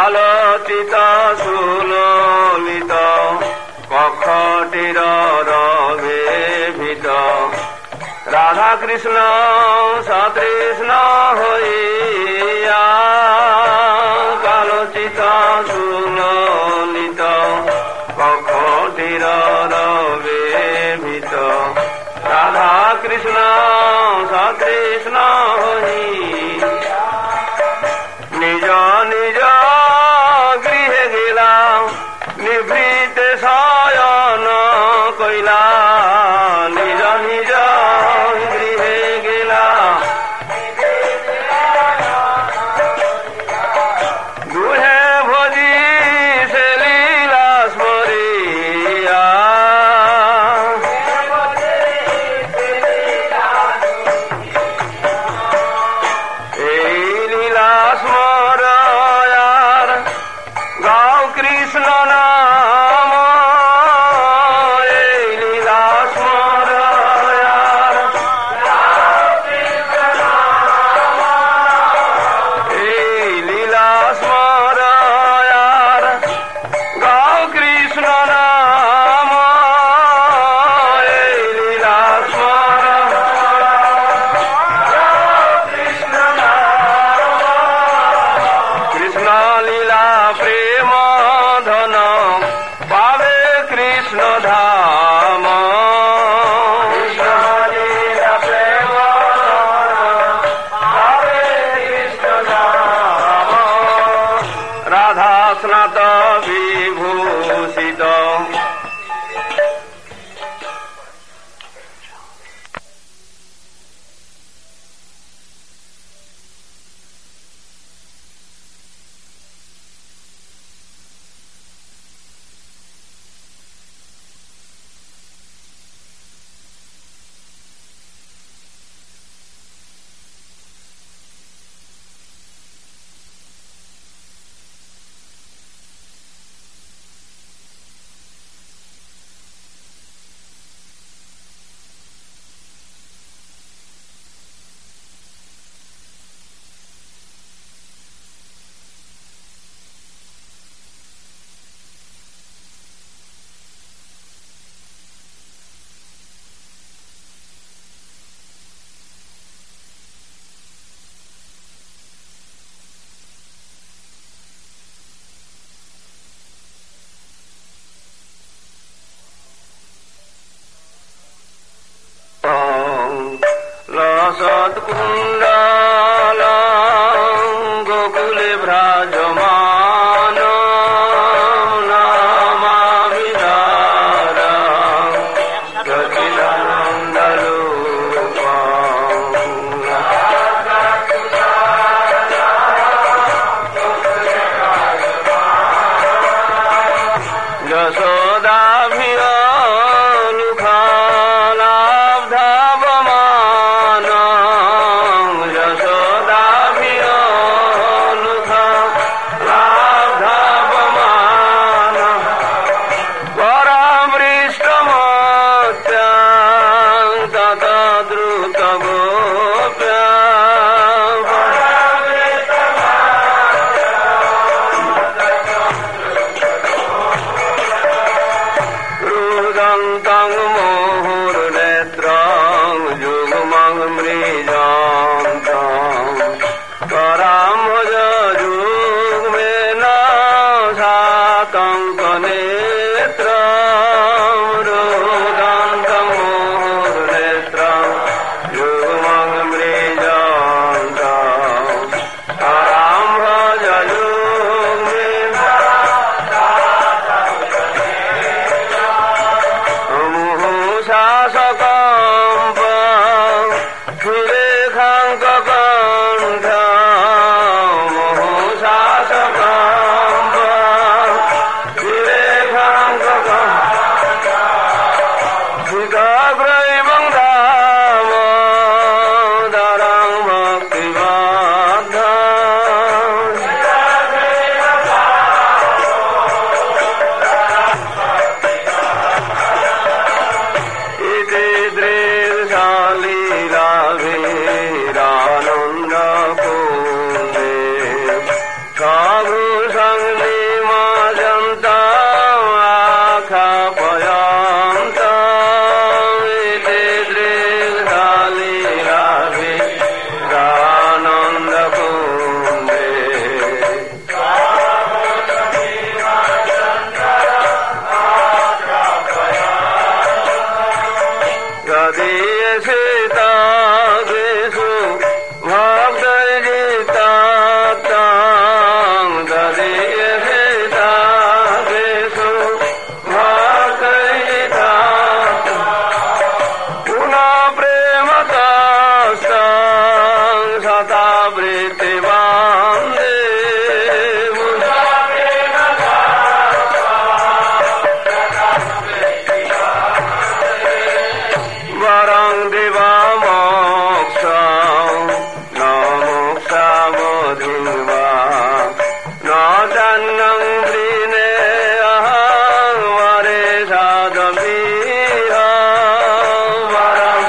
আলোচিত সুললিত কক্ষটির রবে ভীত রাধা কৃষ্ণ সতৃষ্ণ হইয়া আলোচিত সুললিত কক্ষটির রবে ভীত রাধা কৃষ্ণ সতৃষ্ণ হইয়া নিজ নিজ গৃহে গেলা নিভৃতে শয়ন কইলা নিজ নিজ গৃহে গেলা দুহে ভজি সে লীলা স্মরিয়া এই লীলা স্মরয়ার গাও কৃষ্ণ নাম এই লীলা স্মরয়ার এই লীলা স্মরয়ার গাও কৃষ্ণ নাম এই লীলা কৃষ্ণ লীলা প্রেম ধন পাবে কৃষ্ণ ধাম কৃষ্ণ লীলা প্রেম পাবে কৃষ্ণ ধাম রাধা স্নাত বিভূষিত সৎকুণ্ডল গোকুলে ভ্রাজমান নমামি রাধাম সচ্চিদানন্দরূপম যশোদাভিয় মোহ Sannam Brine Vare Sadavira Varam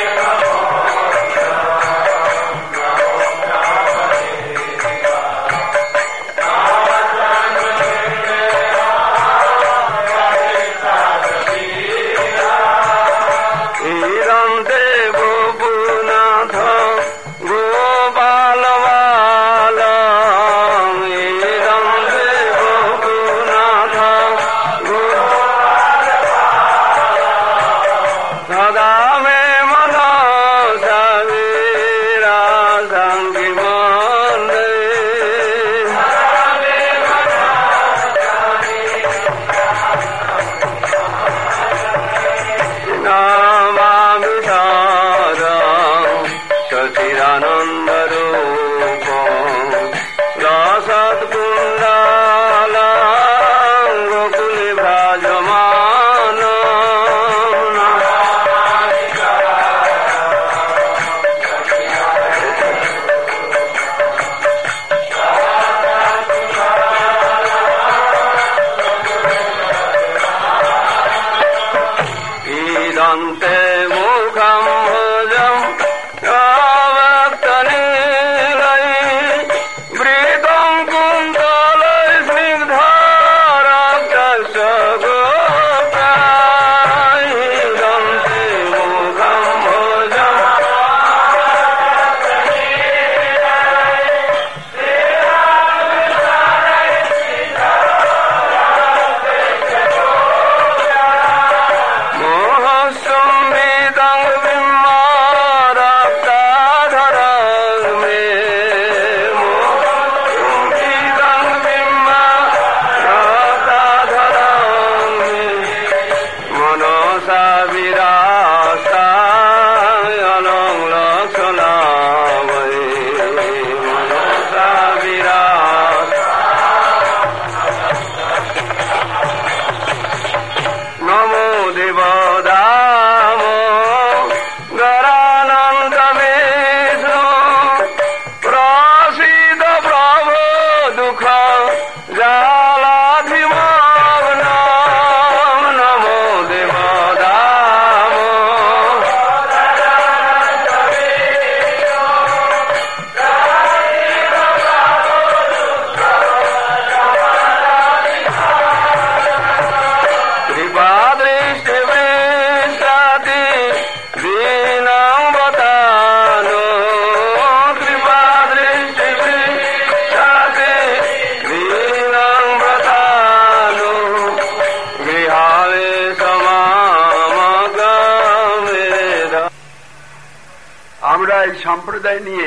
সম্প্রদায় নিয়ে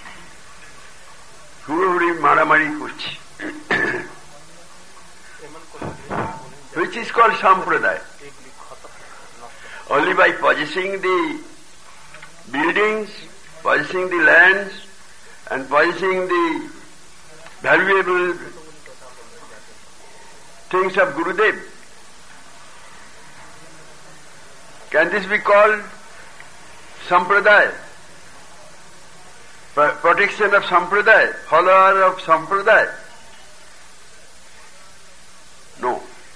হুড়োহুড়ি মারামারি করছি, which is called sampradaya. Only by possessing the buildings, possessing the lands, and possessing the valuable things of Gurudev can this be called sampradaya? Protection of sampradaya, follower of sampradaya? No.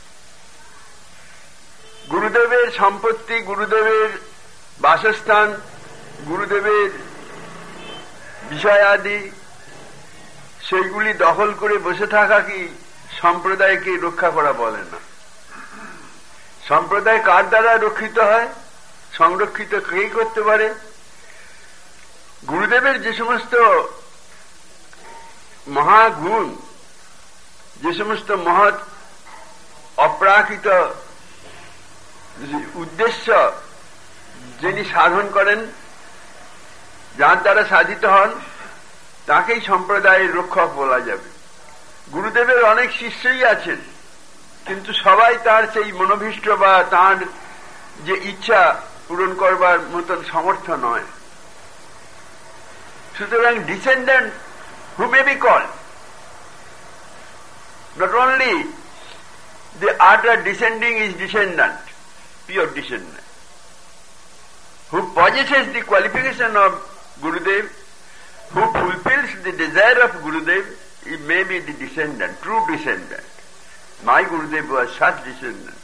গুরুদেবের সম্পত্তি, গুরুদেবের বাসস্থান, গুরুদেবের বিষয় আদি সেইগুলি দখল করে বসে থাকা কি সম্প্রদায়কে রক্ষা করা বলে না? সম্প্রদায় কার দ্বারা রক্ষিত হয়, সংরক্ষিত কে করতে পারে? গুরুদেবের যে সমস্ত মহাগুণ, যে সমস্ত মহৎ অপ্রাকৃত উদ্দেশ্য যিনি সাধন করেন, যার দ্বারা সাধিত হন, তাকেই সম্প্রদায়ের রক্ষক বলা যাবে। গুরুদেবের অনেক শিষ্যই আছেন, কিন্তু সবাই তার সেই মনোভীষ্ট বা তার যে ইচ্ছা পূরণ করবার মতন সমর্থ নয়। সুতরাং descendant who may be called, not only the utter descending is descendant, pure descendant, who possesses the qualification of Gurudev, who fulfills the desire of Gurudev, he may be the descendant, true descendant. My Gurudev was such descendant.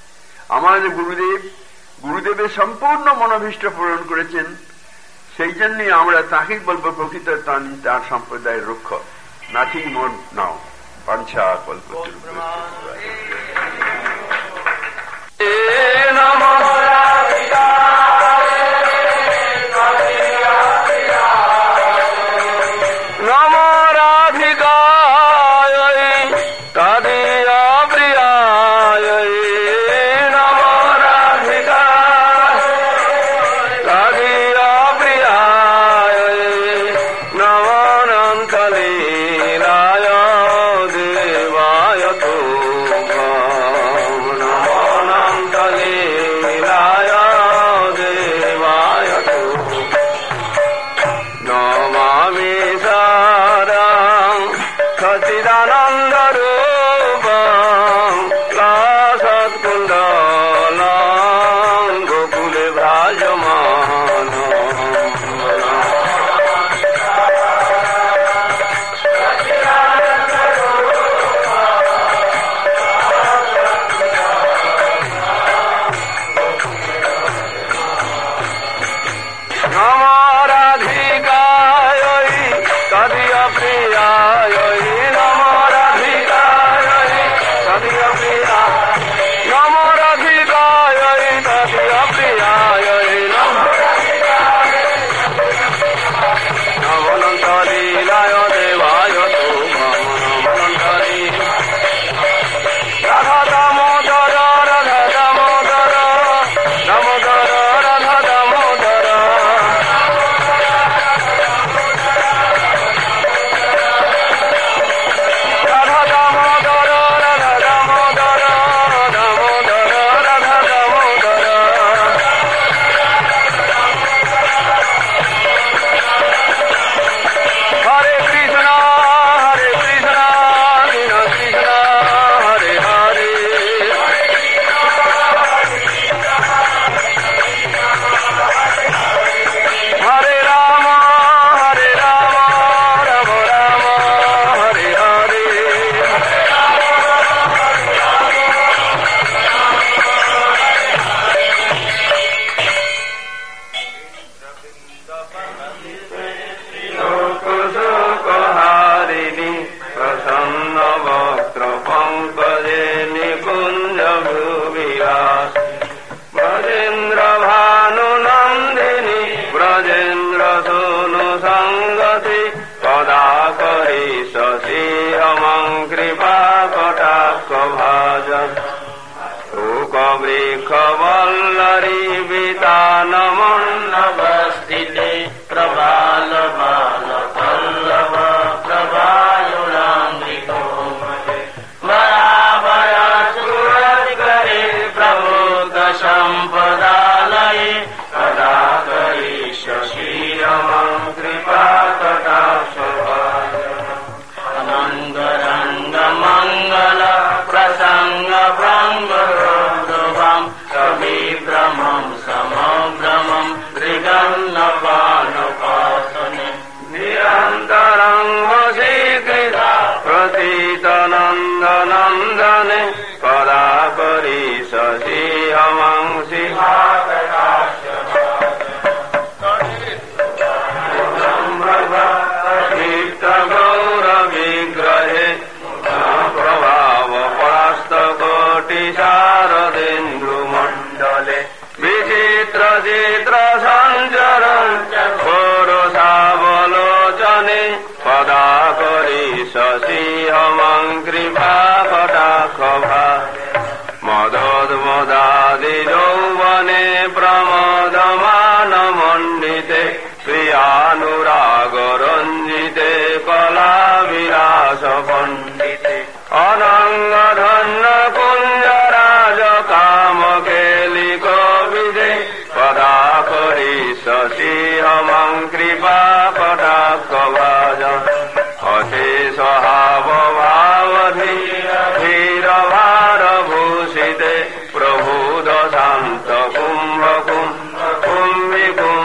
আমাদের গুরুদেবের সম্পূর্ণ মনোভীষ্ট পূরণ করেছেন, সেই জন্যই আমরা তাকেই বলবো প্রকৃত তার সম্প্রদায়ের রক্ষক। নাথিং মোর নাও। পাঞ্চা কল্প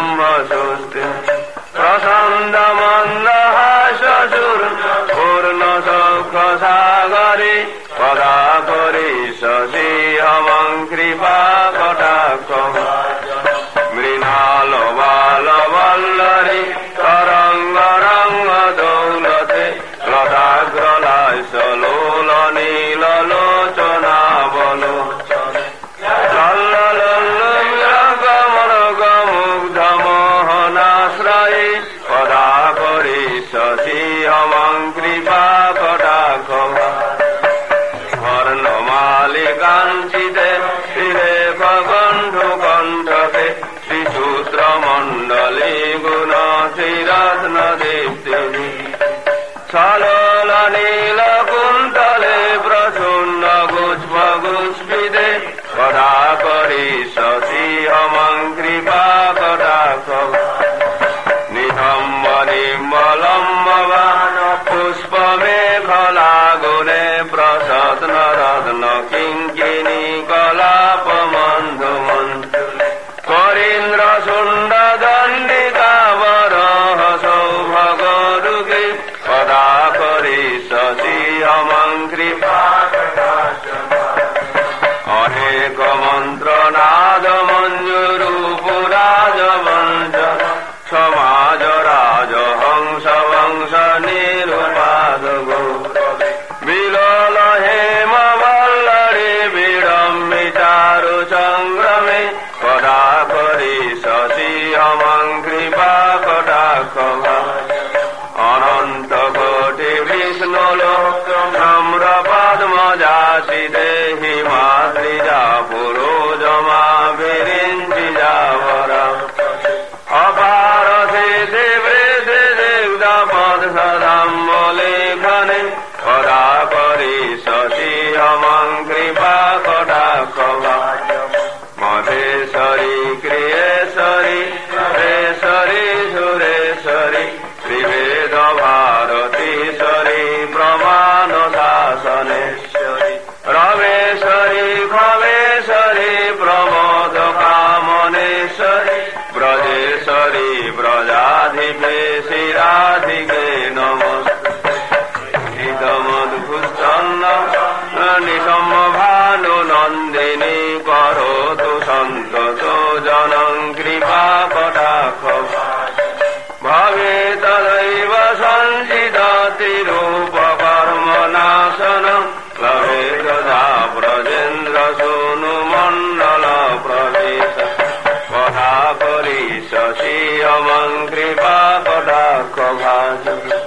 प्रसन्न मंद हास पूर्ण পরমেশ্বরী পদা করি শশী হমং কৃপা কটাক্ষ মৃণাল বাল বল্লরী তরঙ্গ রঙ্গ দৌলতে লতাগ্রলায় সলোল নীল লোচনা বলো মোহনাশ্রয়ী পদা করি শশী হমং কৃপা কটাক্ষ বর্ণমালিকাঞ্চিতে শিরে কণ্ঠু কণ্ঠকে শ্রীসূত্র মণ্ডলী গুণ শ্রীরত্ন দীপ্তি সলোল নীল কুন্তলে প্রসন্ন গুষ্প গুষ্পিতে পদা করি শশী হমং কৃপা কটাক্ষ নিতম্ব নিম্বলম্বান পুষ্প মেখলা গুণে প্রসন্ন রত্ন কিঙ্কিনী কলাপ মন্ধু করিন্দ্র শুণ্ড দণ্ডিকা বরহ সৌভগ দুঃখী পদা করি শশী হমং কৃপা অনেক মন্ত্র নাদ মঞ্জুরূপুরাজ বঞ্চ সমাজ রাজ হংস বংশ নিরুপাদ বিলোল হেম বল্লরী বিড়ম্বি চারু সংগ্রমে পদা করি শশী হমং কৃপা কটাক্ষ অনন্ত কোটি বিষ্ণু লোক নম্র পদ্মজাতি দেহি মাতৃজা পুরোজমা বিরিঞ্চি যাবরা অপার সিদ্ধি বৃদ্ধি দিগ্ধ পদ সদাম্বলেখনে পদা করি শশী হমং কৃপা কটাক্ষ মধেশ্বরী ক্রিয়েশ্বরী রেশ্বরী সুরেশ্বরী ত্রিবেদ ভারতীশ্বরী প্রমাণ শাসনেশ্বরী রমেশ্বরী খমেশ্বরী প্রমোদ কামনেশ্বরী ব্রজেশ্বরী ব্রজাধিপে শিরাধিকে নমস্কৃতমদ্ভুস্তন্ন নিশম্য ভানু নন্দিনী করোতু সন্তত জনং কৃপা কটাক্ষ ভবে তদৈব সঞ্চিদতিরূপকর্ম নাশন লভে গজা ব্রজেন্দ্র সোনু মণ্ডল প্রবেশ পদা করি শশী হমং কৃপা কটাক্ষ ভাজ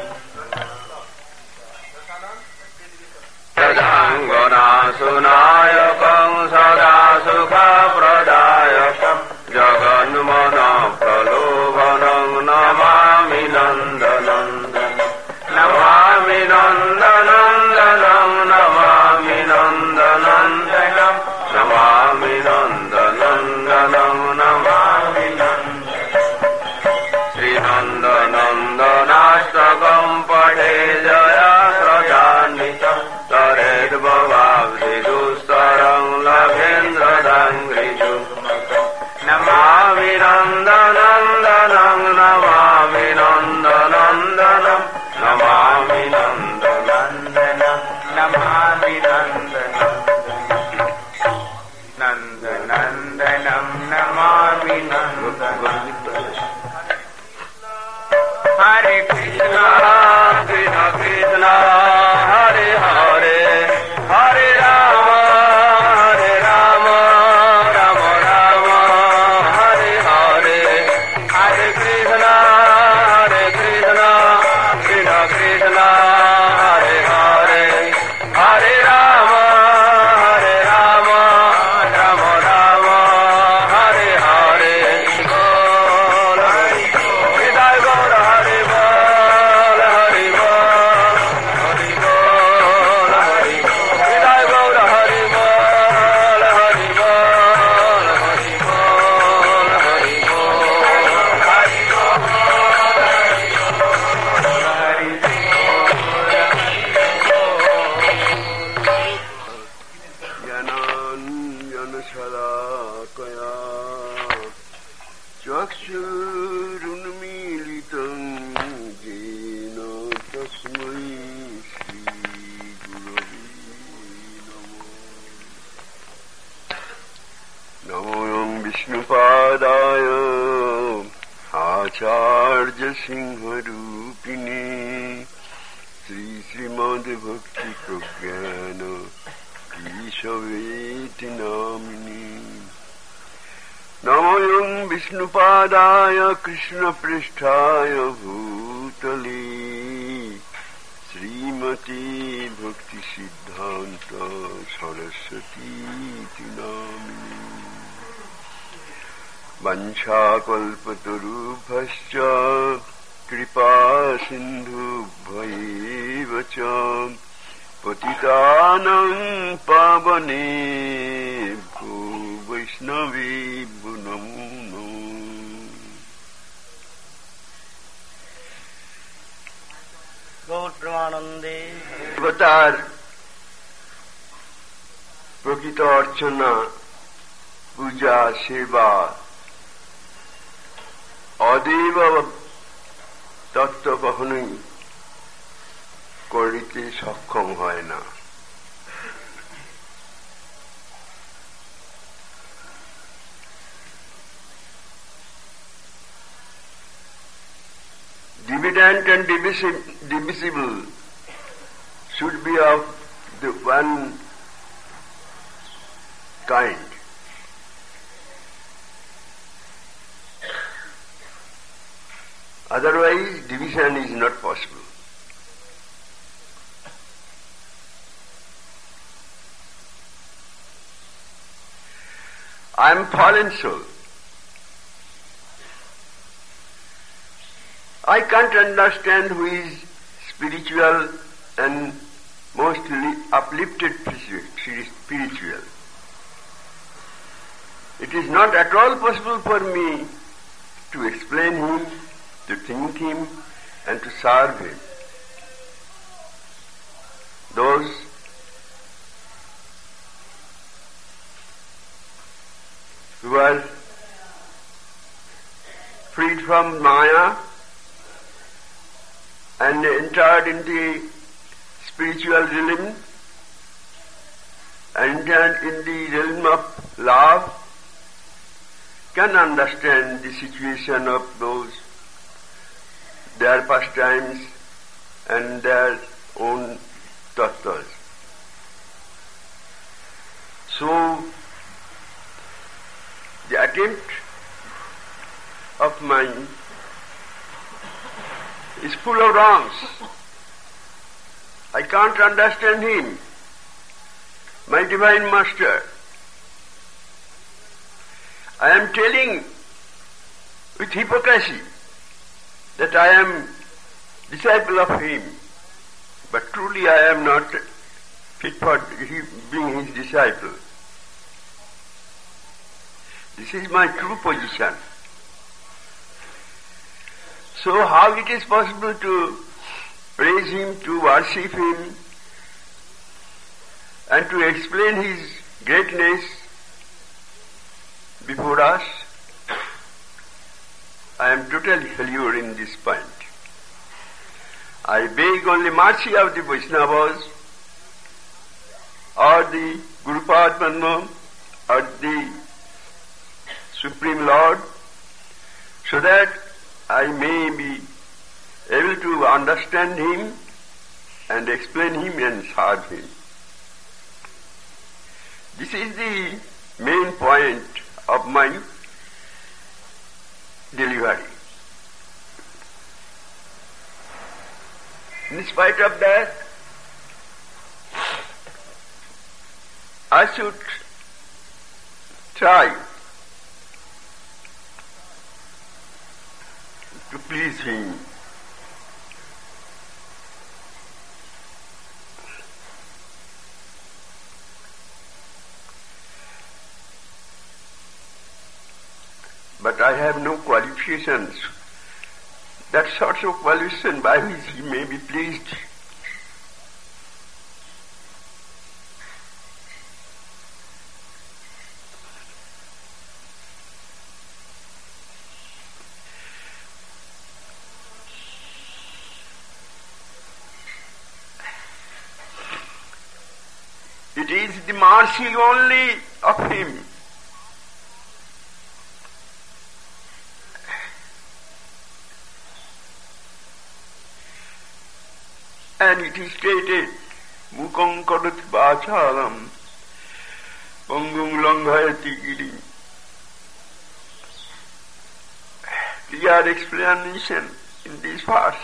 সুনায়কং সদা সুখ প্রদায়কং জগন্মন প্রলোভনং নমামি নন্দনন্দন নমামি নন্দনন্দনং নমামি নন্দনন্দনং নমামি নন্দনন্দনং নমামি শ্রীনন্দনন্দনাষ্টকং পঠে Jaya প্রদানিত তরেদ্ভবাব্ধি দুস্তরং লভেন্দ্রদাঙ্ঘ্রিষু Singharupini Sri Srimad Bhakti Pragyana Ishaveti Namini Namayam Vishnupadaya Krishna Pristhaya Bhutale Srimati Bhakti Siddhanta Saraswati Namini Vanchakalpatarubhascha Kripa Sindhubhaiva cha Patitanam Pavanebhyo Vaishnavebhyo Namo Namo Gaur Pramanande Avatar Prakita Archana Puja Seva অদেব তত্ত্ব কখনোই করিতে সক্ষম হয় না। Dividend and divisible should be of the one kind. Otherwise, division is not possible. I am fallen soul. I can't understand who is spiritual and most uplifted spiritual. It is not at all possible for me to explain him, to think him, and to serve him. Those who are freed from Maya and entered in the spiritual realm, entered in the realm of love, can understand the situation of those, their pastimes and their own tattvas. So, the attempt of mine is full of wrongs. I can't understand him, my divine master. I am telling with hypocrisy that I am disciple of him, but truly I am not fit for being his disciple. This is my true position. So how it is possible to praise him, to worship him, and to explain his greatness before us? I am totally failure in this point. I beg only mercy of the Vaishnavas or the Guru Padma or the Supreme Lord, so that I may be able to understand him and explain him and serve him. This is the main point of my delivery. In spite of that, I should try to please him. But I have no qualifications. That sort of qualification by which he may be pleased. It is the mercy only of him. And it is stated, Mukhaṁ karoti vācālam, Pangum langhayati girim. Clear explanation in this verse.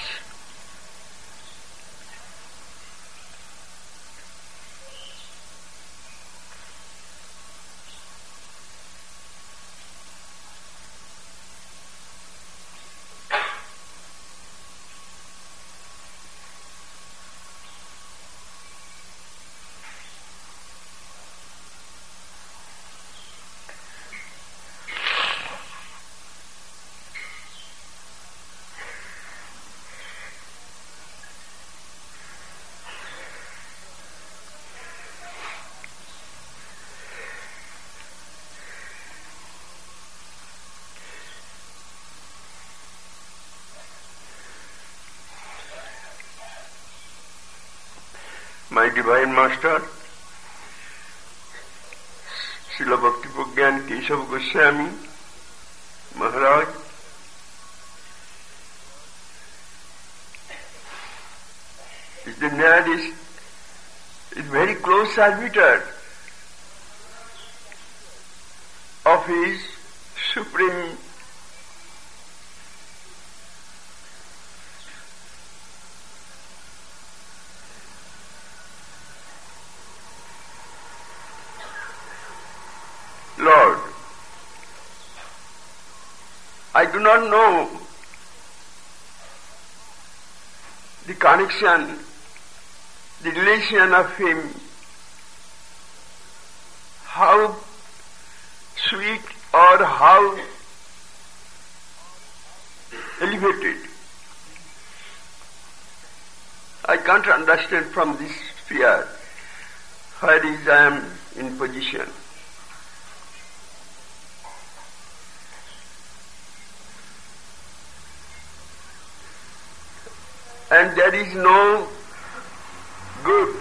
My Divine Master, Srila Bhakti-Pragyan Kesava Goswami Maharaj, is the nearest, is very close servitor of his Supreme Lord. I do not know the connection, the relation of him, how sweet or how elevated. I can't understand from this sphere where is I am in position. And there is no good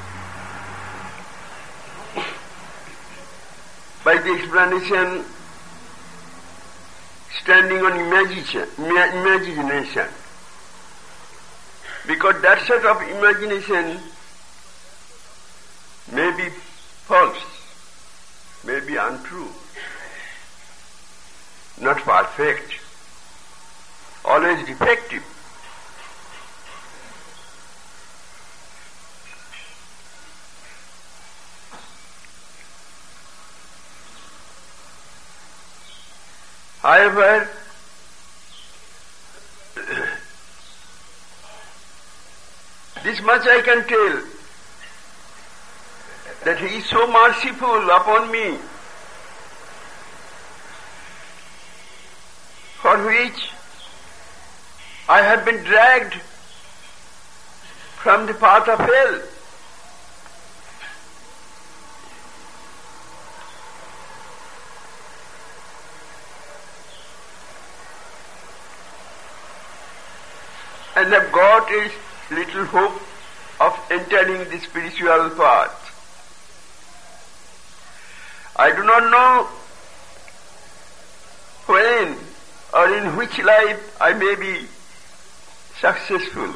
by the explanation standing on imagination. Because that sort of imagination may be false, may be untrue, not perfect, always defective. However, this much I can tell, that he is so merciful upon me, for which I have been dragged from the path of hell. And have got a little hope of entering the spiritual path. I do not know when or in which life I may be successful.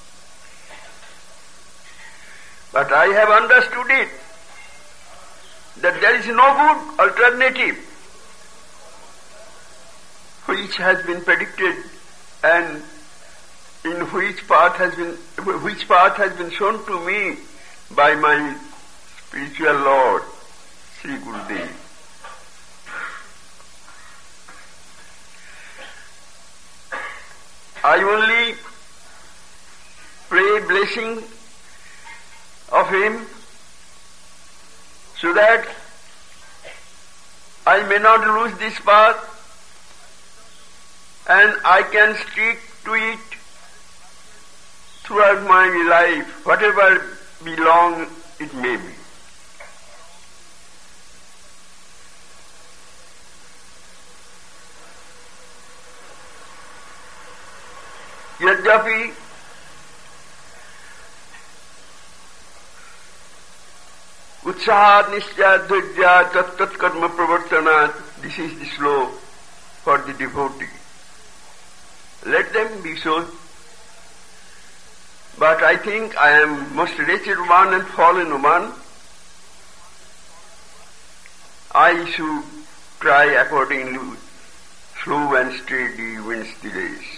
But I have understood it, that there is no good alternative which has been predicted and in which path has been shown to me by my spiritual Lord, Sri Gurudev. I only pray blessing of him so that I may not lose this path and I can stick to it throughout my life, whatever belong it may be. Yadyapi utsahat nishya dhajya tat tat karma pravartanat, this is the slow for the devotee. Let them be so. But I think I am most wretched one and fallen one. I should try accordingly, slow and steady wins the race.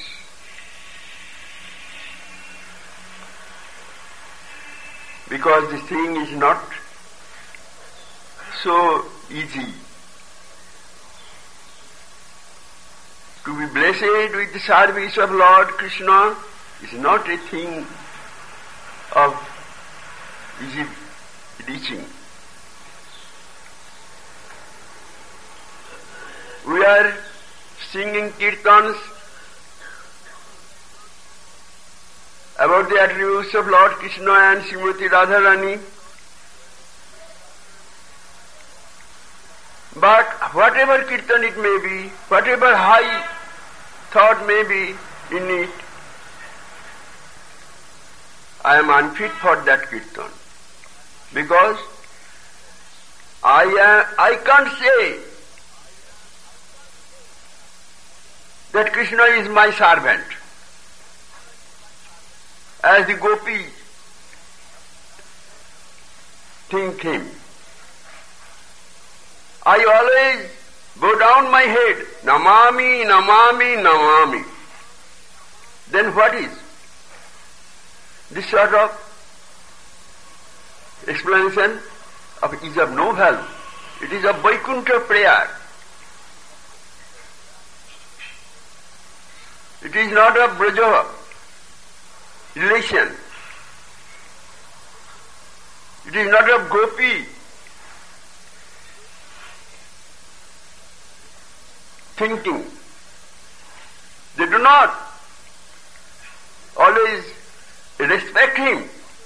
Because this thing is not so easy. To be blessed with the service of Lord Krishna is not a thing of easy reaching. We are singing kirtans about the attributes of Lord Krishna and Srimati Radharani. But whatever kirtan it may be, whatever high thought may be in it, I am unfit for that kirtan. Because I can't say that Krishna is my servant, as the gopis think him. I always bow down my head, namami, namami, namami. Then what is? This sort of explanation is of no value. It is a Vaikuntha prayer. It is not a Braja relation. It is not a gopi thinking. They do not always respect him.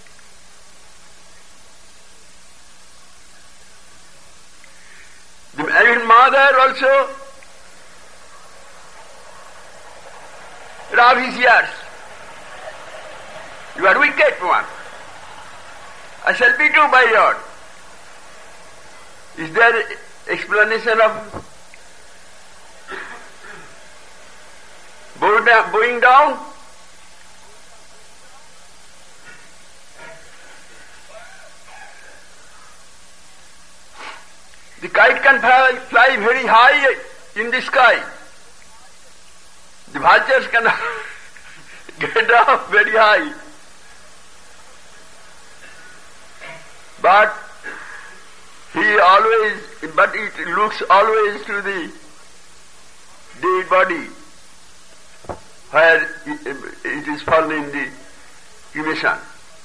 The married mother also rub his ears. You are wicked one. I shall beat you, my Lord. Is there explanation of bowing down? The kite can fly very high in the sky. The vultures can get up very high. But it looks always to the dead body where it is fallen in the cremation.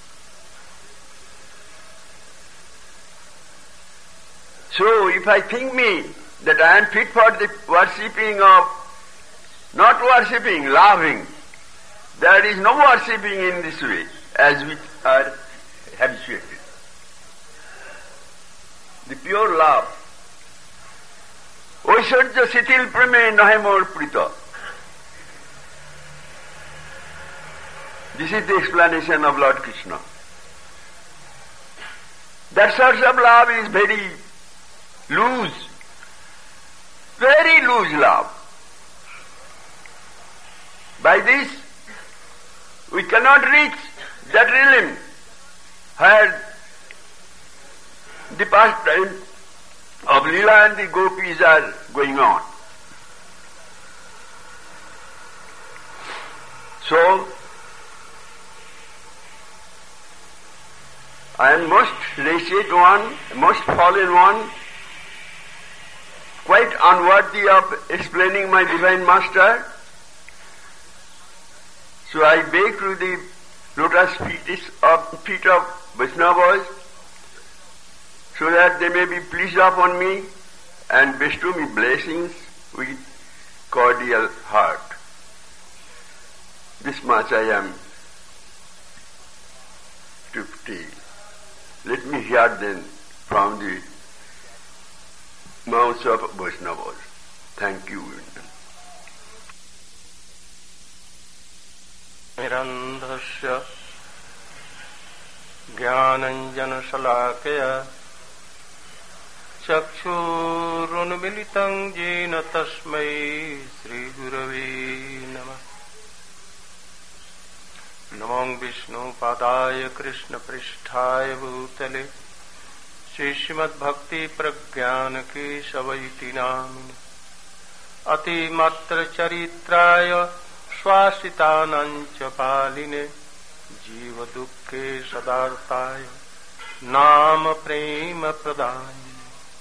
So if I think me that I am fit for the worshipping of, not worshipping, loving, there is no worshipping in this way as we are habituated. The pure love. Oishorya sitil preme nahe mor prita. This is the explanation of Lord Krishna. That sort of love is very loose love. By this, we cannot reach that realm where the pastime of Leela and the gopis are going on. So, I am most wretched one, most fallen one, quite unworthy of explaining my Divine Master. So I beg to the lotus feet of Vaishnavas so that they may be pleased upon me and bestow me blessings with cordial heart. This much I am to tell. Let me hear then from the mouths of Vaishnavas. Thank you. Nirandhasya Jnananjana Shalakaya Chakshurunmilitam Jena Tasmai Sri Gurave Namah. नमो विष्णुपादाय कृष्णपृष्ठाय भूतले श्रीमद्भक्तिप्रज्ञानकेशवैति नामिने अतिमात्रचरित्राय स्वासितानाञ्च पालिने जीवदुःखे सदार्ताय नाम प्रेम प्रदायिने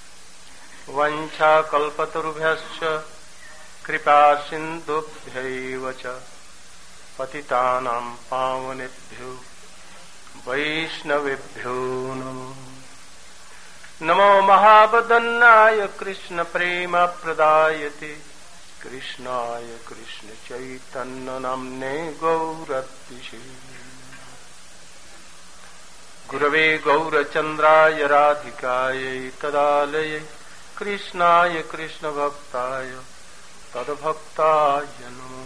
वञ्चाकल्पतरुभ्यश्च कृपा सिन्धुभ्यैव च पतितानां पावनेभ्यो वैष्णवेभ्यो नमो नमो महावदन्नाय कृष्ण प्रेम प्रदायते कृष्णाय कृष्ण चैतन्य नाम्ने गौरतिशे गुरवे गौरचन्द्राय राधिकायै तदालये कृष्णाय कृष्ण भक्ताय तद्भक्ताय नमो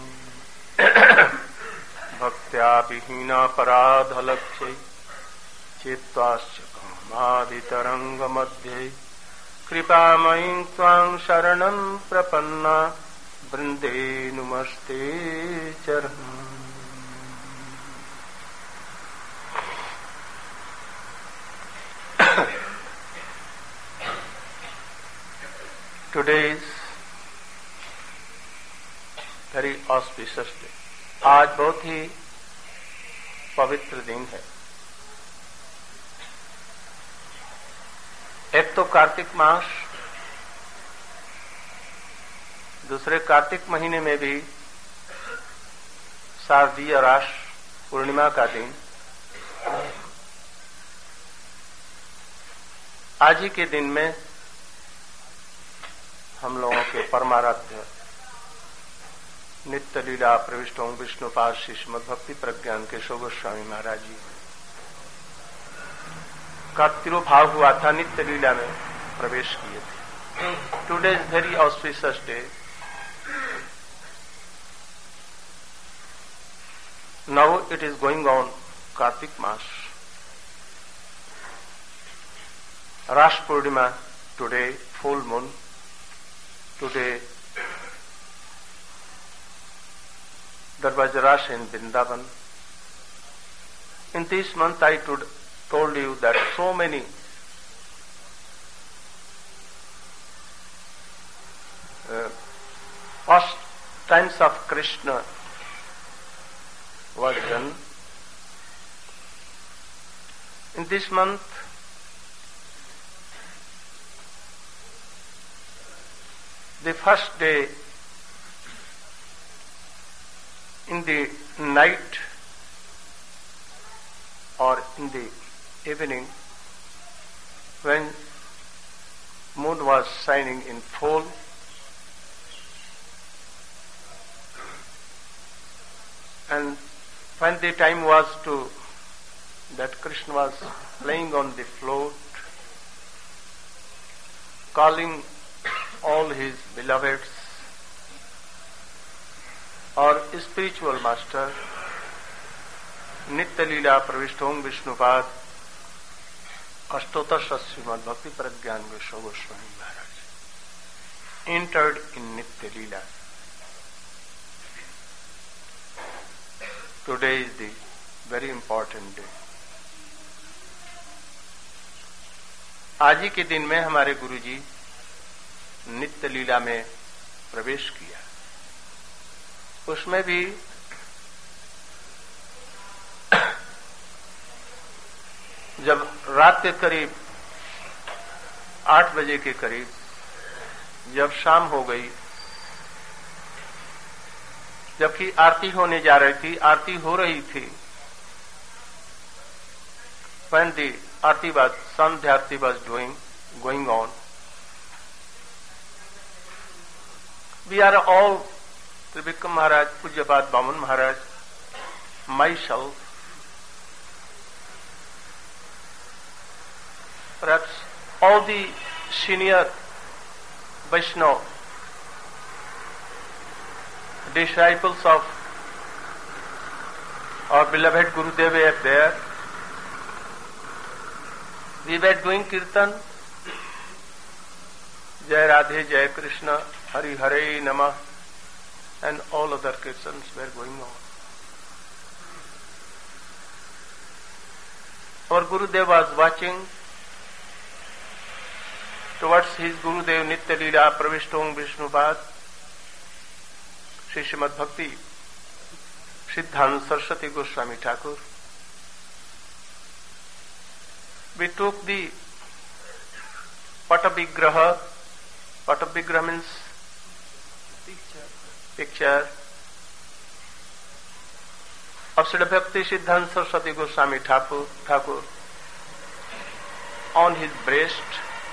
भक्त्या विहीना पराधलक्ष्यै चित्ताश्च कामादितरङ्गमध्ये कृपामयीं त्वां शरणं प्रपन्ना वृन्दे नुमस्ते चरणम् Today is very auspicious day. आज बहुत ही पवित्र दिन है। एक तो कार्तिक मास, दूसरे कार्तिक महीने में भी शारदीय रास पूर्णिमा का दिन। आज ही के दिन में हम लोगों के परमाराध्य नित्य लीला प्रविष्ट ओं विष्णुपाद श्री श्रीमद्भक्ति प्रज्ञान केशव गोस्वामी महाराज जी का तिरुभाव हुआ था, नित्य लीला में प्रवेश किए थे। Today is very auspicious day. Now it is going on Kartik maas, Ras Purnima today, full moon today. There was a rush in Vrindavan. In this month I told you that so many pastimes of Krishna was done. In this month the first day, in the night or in the evening, when moon was shining in full, and when the time was that Krishna was playing on the flute, calling all his beloveds or spiritual master, Nitya Leela Pravishthom Vishnupad Ashtotar Srimad Bhakti Pragyan Keshav Goswami Maharaj entered in Nitya Leela. Today is the very important day. आज ही के दिन में हमारे गुरुजी नित्य लीला में प्रवेश किया। उसमें भी जब रात के करीब 8 बजे के करीब जब शाम हो गई, जबकि आरती होने जा रही थी, आरती हो रही थी, when the Aarti was, Sandhya Aarti was going on, we are all, Tribhikam Maharaj, Pujyapad Vaman Maharaj, myself, perhaps all the senior Vaishnava disciples of our beloved Gurudev were there. We were doing Kirtan, Jai Radhe, Jai Krishna, Hari Hare Namah, and all other Kirtans were going on. Our Gurudev was watching towards his Gurudev Nitya Leela Pravishthong Vishnupad, Shri Srimad Bhakti Siddhanta Saraswati Goswami Thakur. We took the Patavigraha. Patavigraha means picture of Sri Bhakti Siddhanta Saraswati Goswami Thakur on his breast,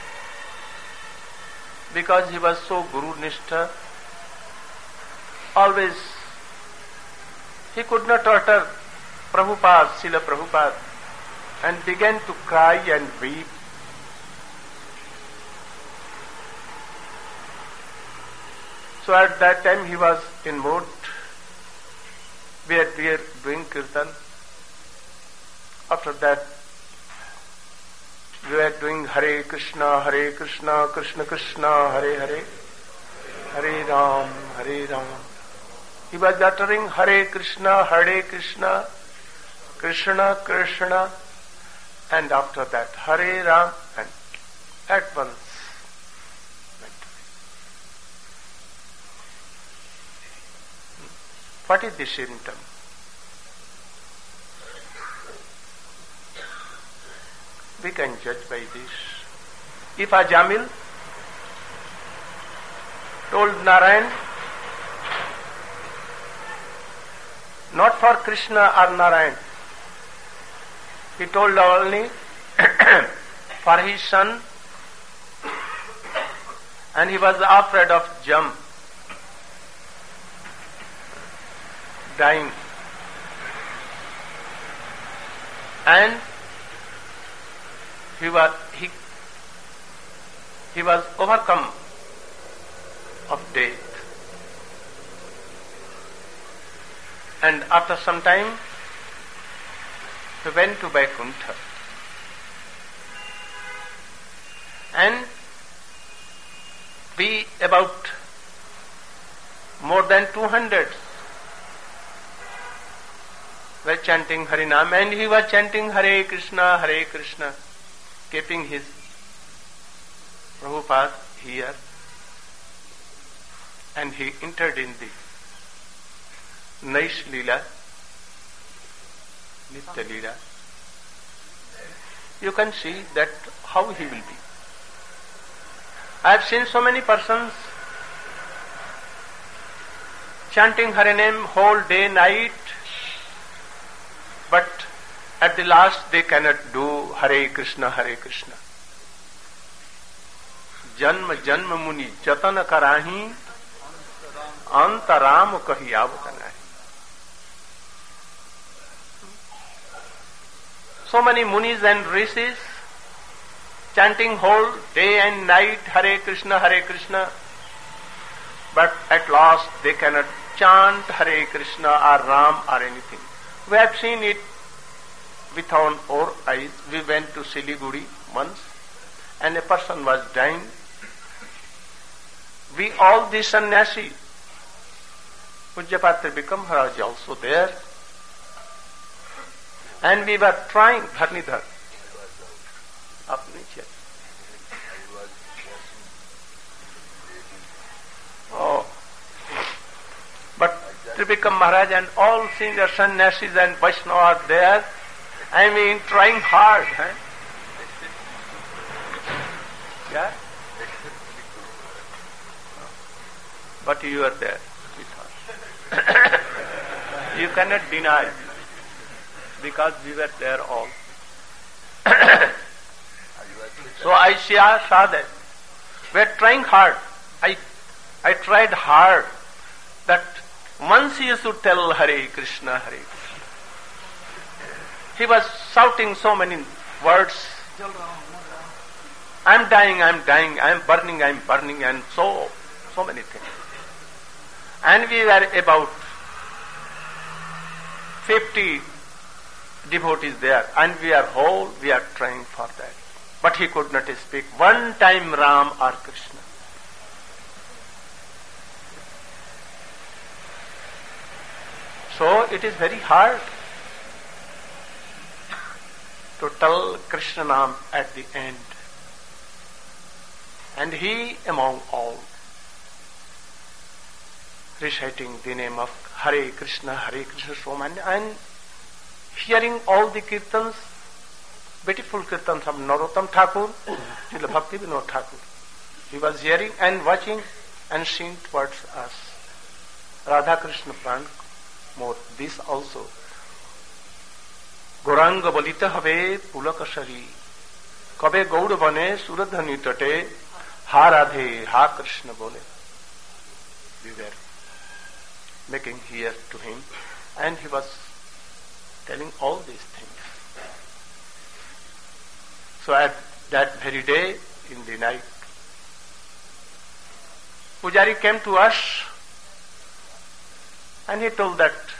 because he was so Guru Nishtha. Always he could not utter Prabhupada, Srila Prabhupada, and began to cry and weep. So at that time he was in mood. We were doing kirtan. After that we were doing Hare Krishna, Krishna Krishna, Hare Hare, Hare Ram, Hare Ram. He was uttering Hare Krishna, Krishna Krishna, and after that Hare Ram, and at once went away. What is the symptom? We can judge by this. If Ajamil told Narayan, not for Krishna or Narayan, he told only for his son, and he was afraid of jump, dying, and he was overcome of death. And after some time, he went to Vaikuntha. And we about more than 200 were chanting Harinam, and he was chanting Hare Krishna, keeping his Prabhupada here, and he entered in the Naish Leela, Nitya Leela. You can see that how he will be. I have seen so many persons chanting Hare name whole day, night, but at the last they cannot do Hare Krishna, Janma Janma Muni Jatan Karahi Antaram Kahi Avakanahi. So many munis and rishis chanting whole day and night Hare Krishna, but at last they cannot chant Hare Krishna or Ram or anything. We have seen it with our eyes. We went to Siliguri once, and a person was dying. We all the sannyasi, Pujyapatra Bikram Maharaj also there, and we were trying, Dharnidhar, up niche. Oh, but Tribikam Maharaj and all senior sannyasis and Vaishnavas are there. I mean, trying hard. Yeah? But you are there with us. You cannot deny, because we were there all. So I saw that. We are trying hard. I tried hard that once he used to tell Hare Krishna, he was shouting so many words. I'm dying, I'm burning, and so many things. And we were about 50 devotees there, and we are trying for that. But he could not speak one time Ram or Krishna. So it is very hard. to tell Krishna Nam at the end. And he among all, reciting the name of Hare Krishna so many, and hearing all the kirtans, beautiful kirtans of Narottam Thakur, Srila Bhakti Vinod Thakur. He was hearing and watching and seeing towards us. Radha Krishna Pran more this also. Gaurang बलित हवे पुलक शरी कबे गौड़ बने सुरधनी तटे हा राधे हा कृष्ण बोले. We were making here to him and he was telling all these things. So at that very day in the night, Pujari came to us and he told that